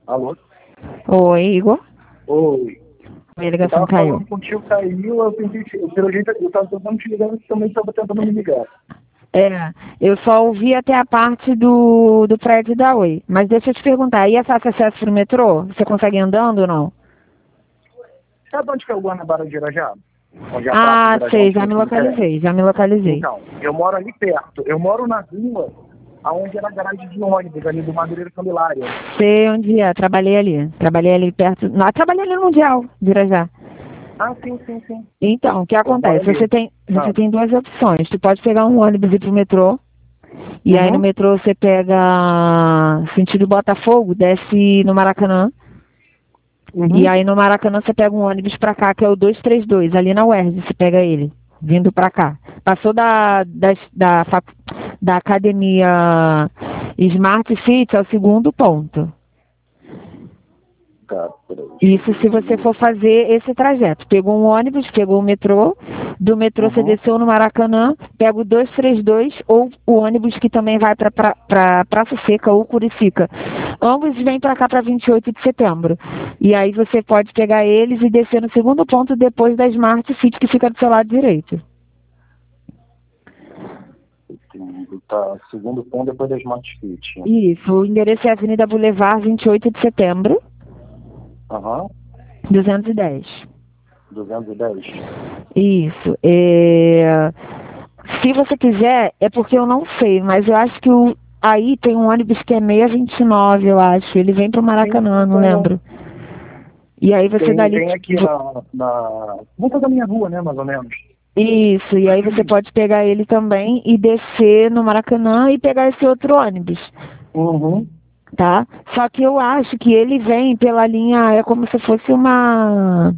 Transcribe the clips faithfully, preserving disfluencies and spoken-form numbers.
Alô? Oi, Igor. Oi. A Eu ligação tava caiu. falando contigo, caiu, eu tentei, te- eu, pelo jeito, eu tava tentando te ligar, você também tava tentando me ligar. É, eu só ouvi até a parte do, do prédio da Oi. Mas deixa eu te perguntar, aí é fácil acesso pro metrô? Você consegue ir andando ou não? Sabe onde que é o Guanabara de Irajá? Onde é a Praça de Ah, Irajá, sei, onde já tem o me cemitério? localizei, já me localizei. Então, eu moro ali perto. Eu moro na rua onde era a garagem de ônibus, ali do Madureira Candelária. Sei onde é, trabalhei ali. Trabalhei ali perto. Não, trabalhei ali no Mundial, de Irajá. Ah, sim, sim, sim. Então, o que Eu moro acontece? ali. Você tem, Ah. você tem duas opções. Tu pode pegar um ônibus e ir pro metrô. E aí no Uhum. metrô você pega sentido Botafogo, desce no Maracanã. E Uhum. aí no Maracanã você pega um ônibus pra cá, que é o duzentos e trinta e dois, ali na U E R J, você pega ele, vindo pra cá. Passou da, da, da, fac- da academia Smart City, é o segundo ponto. Tá, peraí, deixa eu Isso ver se aqui. você for fazer esse trajeto. Pegou um ônibus, pegou o metrô, do metrô você Uhum. desceu no Maracanã, pega o duzentos e trinta e dois ou o ônibus que também vai para pra, pra Praça Seca ou Curicica. Ambos vêm para cá para vinte e oito de setembro. E aí você pode pegar eles e descer no segundo ponto depois da Smart City, que fica do seu lado direito. Entendi. Tá, segundo ponto depois da Smart Fit. Isso, o endereço é Avenida Boulevard, vinte e oito de setembro, Aham. duzentos e dez. duzentos e dez. Isso. É... Se você quiser, é porque eu não sei, mas eu acho que o... aí tem um ônibus que é seiscentos e vinte e nove, eu acho. Ele vem pro Sim, Maracanã, sim, não tem, um- lembro. E aí você tem, dali. tem aqui na, na boca da minha rua, né, mais ou menos. Isso, e aí você pode pegar ele também e descer no Maracanã e pegar esse outro ônibus, Uhum. tá? Só que eu acho que ele vem pela linha, é como se fosse uma.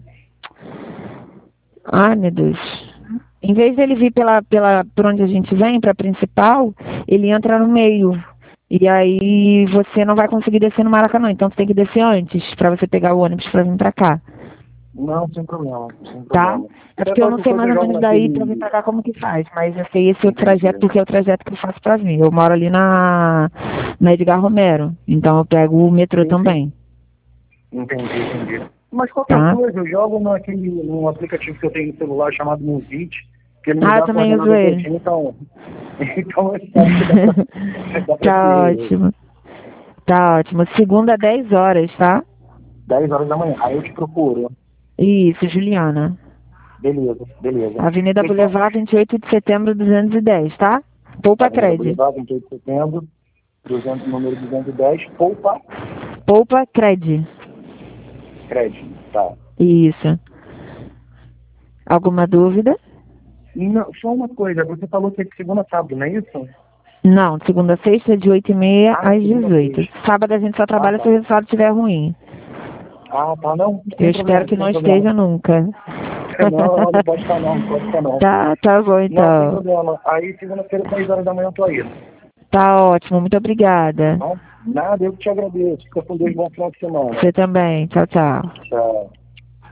Ai, meu Deus. Em vez dele vir pela, pela, por onde a gente vem, para a principal, ele entra no meio. E aí você não vai conseguir descer no Maracanã, então você tem que descer antes para você pegar o ônibus para vir para cá, Não, sem problema, sem tá? problema. É Até porque eu não qualquer sei coisa mais eu ou jogo menos daí para vir naquele. para cá como que faz, mas eu sei esse outro Entendi. trajeto porque é o trajeto que eu faço para vir. Eu moro ali na, na Edgar Romero, então eu pego o metrô Sim, sim. também, Entendi, entendi. Mas qualquer tá? coisa, eu jogo naquele, num aplicativo que eu tenho no celular chamado Movit, que ele me Ah, eu dá a também uso coordenada ele. todinha, então. Então eu acho que dá pra, dá pra Tá ser ótimo, tá ótimo. Segunda, dez horas, tá? dez horas da manhã. Aí eu te procuro. Isso, Juliana. Beleza, beleza. Avenida Então, Boulevard, vinte e oito de setembro, duzentos e dez, tá? Poupa Avenida Cred. Boulevard, vinte e oito de setembro, duzentos, número duzentos e dez, Poupa Poupa Cred. Crédito. Tá. Isso. Alguma dúvida? Não, só uma coisa, você falou que é de segunda a sábado, não é isso? Não, de segunda a sexta, de oito e meia Ah, às segunda a dezoito. sexta. Sábado a gente só Ah, trabalha se tá. o resultado estiver ruim. Ah, tá, não, Eu sem espero problema, que sem não problema. esteja nunca. Não, não, não pode estar não, não pode estar não. Tá, tá bom Não, sem então. problema. Aí segunda-feira, dez horas da manhã eu tô aí, tá Tá ótimo, muito obrigada. bom? Nada, eu que te agradeço. Fica com Deus, bom final de semana. Você também. Tchau, tchau. Tchau.